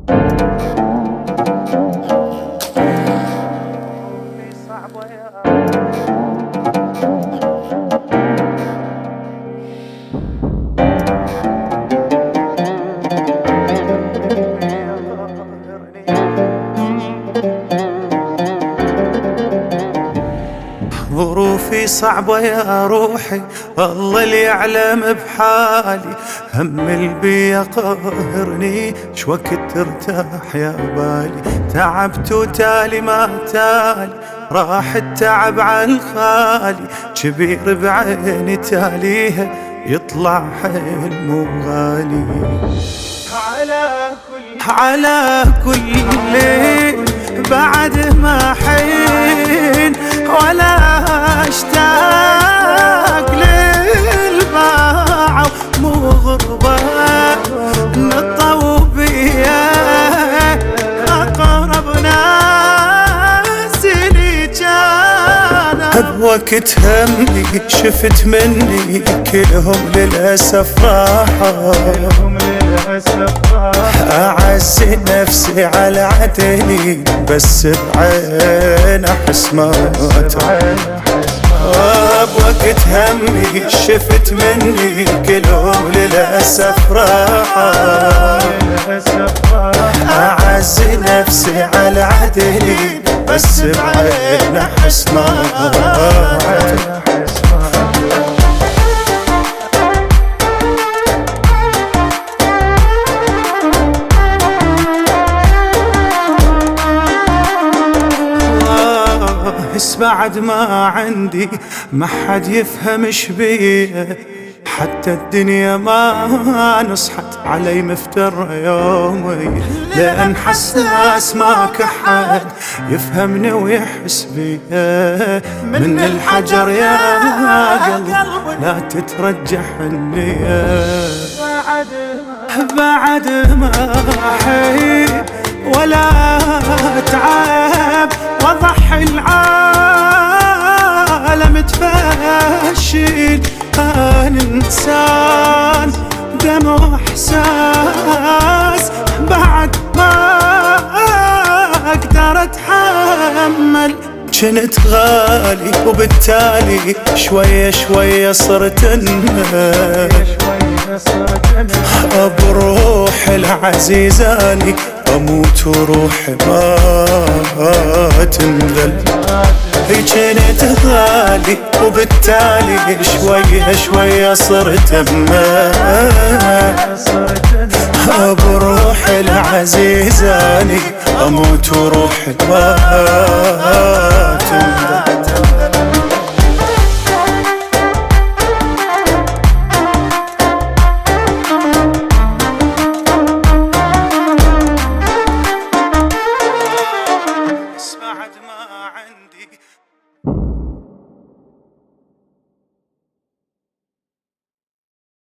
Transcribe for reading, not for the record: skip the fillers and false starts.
ظروفي صعبة يا روحي، الله اللي يعلم بحالي. هم البيا قاهرني، شوقت ترتاح يا بالي. تعبت وتالي ما تالي، راح التعب عن خالي. كبير بعيني تاليها، يطلع حلم وغالي. على كل ليل بعد ما حين، ولا اشتاق للباع مغربة نطوبية. أقرب ناس لي كان بوقت همي، شفت مني كلهم للأسف راحوا. أعز نفسي على عدلي، بس بعين أحس ما بوقت همي، شفت مني كلهم للأسف راحوا. أعز نفسي على عدلي، بس بعين أحس ما بس بعد ما عندي ما حد يفهم ايش بيه. حتى الدنيا ما نصحت علي مفتر يومي، لأن حساس ماك أحد يفهمني ويحس بي. من الحجر يا قلبي لا تترجح النية. بعد ما أحيي ولا أتعب، وأضحي العالم تفشل. أنا إنسان دم وإحساس، بعد ما أقدر أتحمل. كنت غالي وبالتالي شوية شوية صرت بروح العزيزاني أموت وروحي ما تنذل. كنت غالي وبالتالي شوية شوية صرت بروح العزيزاني أموت وروحي ما تنذل. بعد ما عندي